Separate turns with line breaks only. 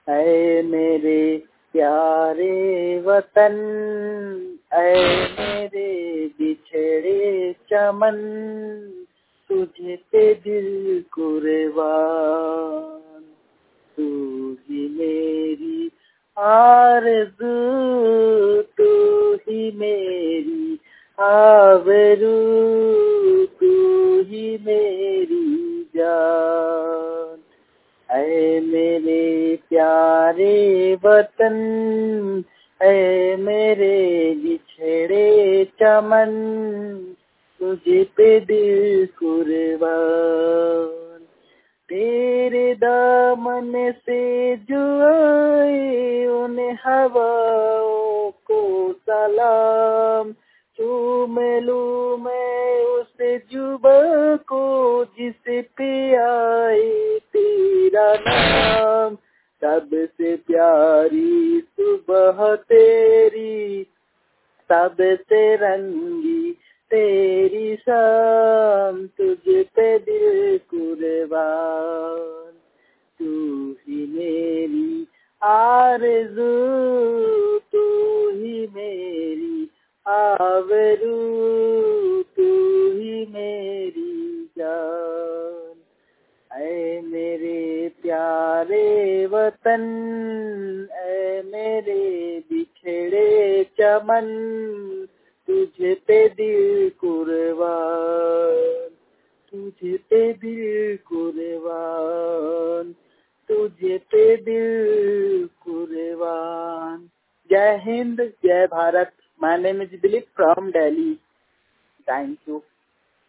ऐ मेरे प्यारे वतन, ऐ मेरे बिछड़े चमन, तुझे पे दिल कुर्बान। तू ही मेरी आरज़ू, तू ही मेरी आबरू, तू ही मेरी जान। ऐ मेरे प्यारे वतन, ऐ मेरे बिछड़े चमन, तुझे पे दिल कुर्बान। तेरे दामन से जो आए उन्हें हवाओं को सलाम, चूम लूं मैं उस जुबा को जिस पे आए तेरा नाम। सबसे प्यारी सुबह तेरी, सबसे रंगी तेरी शाम, तुझ पे दिल कुर्बान। तू ही मेरी आरज़ू, तू ही मेरी आबरू, तू ही मेरी जान। ऐ मेरे प्यारे वतन, ऐ मेरे बिछड़े चमन, तुझे पे दिल कुर्बान, तुझे पे दिल कुर्बान, तुझे पे दिल कुर्बान। जय हिंद, जय Bharat. My name is Dilip from Delhi. Thank you.